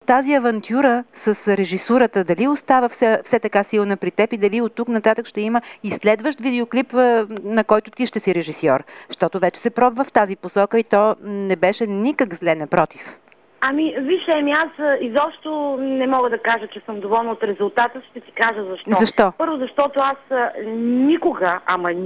тази авантюра с режисурата, дали остава все така силна при теб и дали от тук нататък ще има и следващ видеоклип, на който ти ще си режисьор? Защото вече се пробва в тази посока и то не беше никак зле, напротив. Ами, виж, аз изобщо не мога да кажа, че съм доволна от резултата. Ще ти кажа защо. Защо? Първо, защото аз никога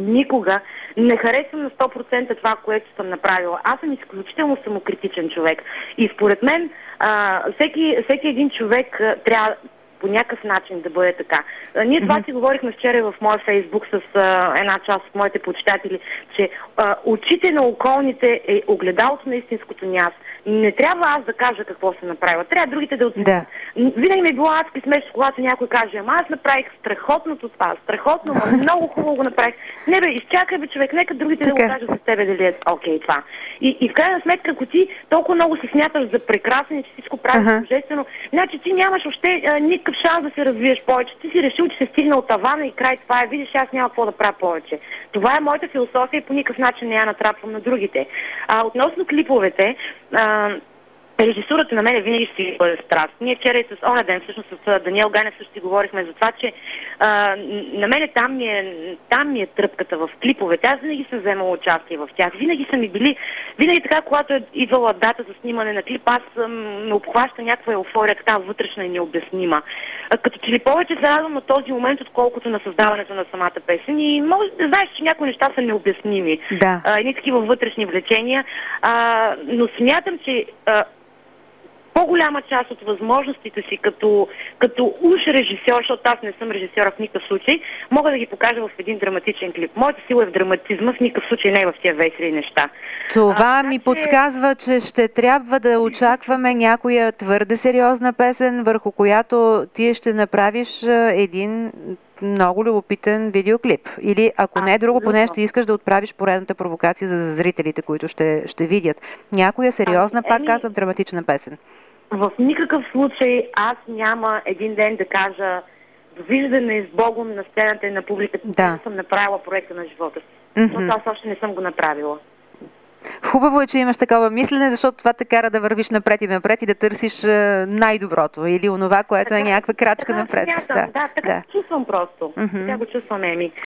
не харесвам на 100% това, което съм направила. Аз съм изключително самокритичен човек. И според мен всеки един човек трябва по някакъв начин да бъде така. Ние това си говорихме вчера в моя Фейсбук с една част от моите почитатели, че очите на околните е огледалото на истинското ни аз. Не трябва аз да кажа какво се направила. Трябва другите да оценят. Да. Винаги ми е било адски смешно, когато някой каже, аз направих страхотното това, страхотно, много хубаво го направих. Не бе, изчакай бе, човек, нека другите да го кажат за тебе дали е окей това. И в крайна сметка, ако ти толкова много се смяташ за прекрасен и че всичко правиш божествено, значи ти нямаш още никакъв шанс да се развиеш повече. Ти си решил, че се стигна от тавана и край това е. Видиш, аз няма какво да правя повече. Това е моята философия и по никакъв начин не я натрапвам на другите. Относно клиповете, режисурата на мен винаги ще си бъде страст. Ние вчера и с оня ден, всъщност с Даниел Ганев също си говорихме за това, че на мене там ми е тръпката в клиповете. Аз винаги съм вземала участие в тях. Винаги са ми били, винаги така, когато е идвала дата за снимане на клип, аз ме обхваща някаква еуфория, така вътрешна и необяснима. Като че ли повече се радвам на този момент, отколкото на създаването на самата песен. И може да знаеш, че някои неща са необясними. Да. Едни такива вътрешни влечения. Но смятам, че по-голяма част от възможностите си като уж режисьор, защото аз не съм режисьор в никакъв случай, мога да ги покажа в един драматичен клип. Моята сила е в драматизма, в никакъв случай не е в тия весели неща. Това ми подсказва, че ще трябва да очакваме някоя твърде сериозна песен, върху която ти ще направиш един много любопитен видеоклип. Или ако не е друго, поне ще искаш да отправиш поредната провокация за зрителите, които ще видят. Някоя сериозна, пак казвам, драматична песен. В никакъв случай аз няма един ден да кажа довиждане с Богом на сцената и на публиката, да съм направила проекта на живота си. Защото аз още не съм го направила. Хубаво е, че имаш такова мислене, защото това те кара да вървиш напред и да търсиш най-доброто или онова, което е някаква крачка напред. Да, така чувствам просто. Така го чувствам, Еми.